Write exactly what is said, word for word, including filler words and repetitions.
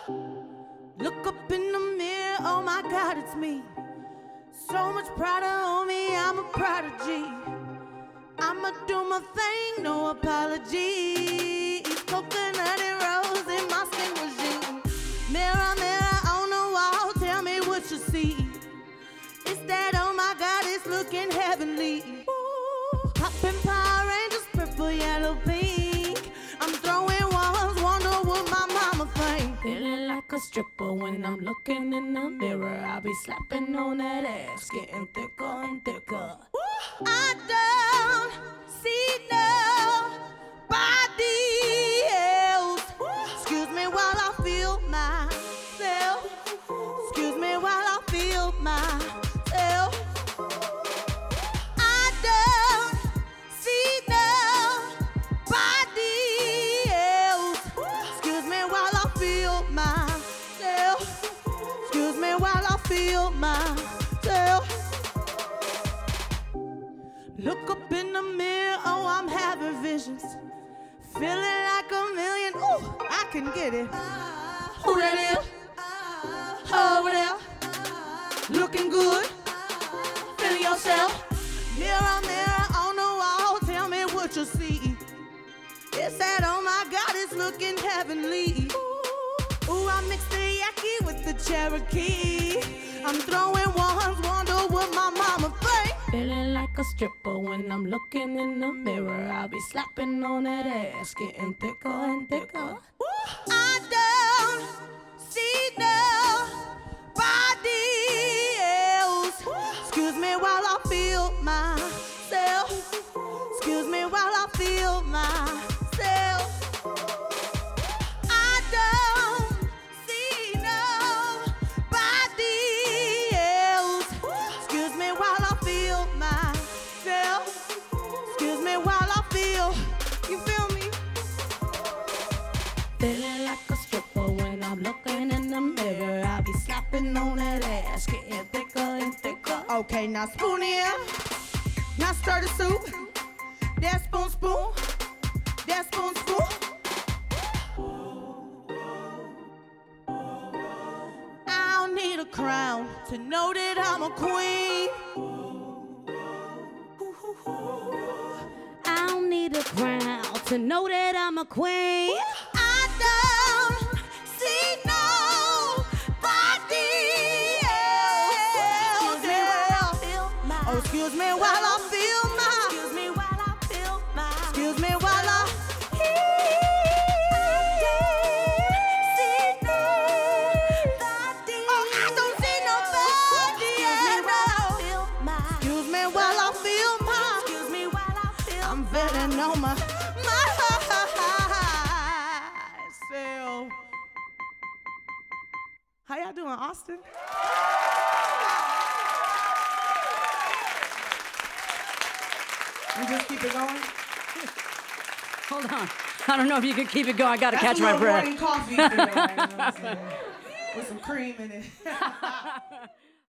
Look up in the mirror, oh my God, it's me. So much pride on me, I'm a prodigy. I'ma do my thing, no apologies. Coconut and rose in my skin regime. Mirror, mirror on the wall, tell me what you see. It's that, oh my God, it's looking heavenly. Ooh, poppin' Power Rangers, purple, yellow, pink. I'm throwing ones, wonder what my mama think. Feeling like a stripper when I'm looking in the mirror. I'll be slapping on that ass, getting thicker and thicker. Ooh, I don't see nobody else. Excuse me while I feel myself. Excuse me while I feel myself. I don't see nobody else. Excuse me while I feel myself. Excuse me while I feel myself. Look up in the mirror, oh, I'm having visions. Feeling like a million, ooh, I can get it. Who that is? Over there. Looking good. Feeling yourself. Mirror, mirror on the wall, tell me what you see. It's that, oh my God, it's looking heavenly. Ooh, I mixed the Yaki with the Cherokee. I'm throwing ones, wonder what my mama think. Feeling like a stripper when I'm looking in the mirror. I'll be slapping on that ass, getting thicker and thicker. I don't see nobody else. Excuse me while I feel myself. Excuse me while I feel myself. I don't see nobody else. Excuse me while I feel myself. Excuse me while I feel. You feel me? Feeling like a stripper when I'm looking in the mirror. I'll be slapping on that ass, getting thicker and thicker. Okay, now spoon in. Now stir the soup. That spoon, spoon. That spoon, spoon. I don't need a crown to know that I'm a queen. I don't need a crown to know that I'm a queen. I don't see nobody else. Oh, excuse me while I feel my. Excuse me while I feel my. Excuse me while I. Feeling on my, myself. How y'all doing, Austin? We just keep it going? Hold on. I don't know if you can keep it going. I gotta That's catch my breath. Morning coffee today, you know what I'm saying? With some cream in it.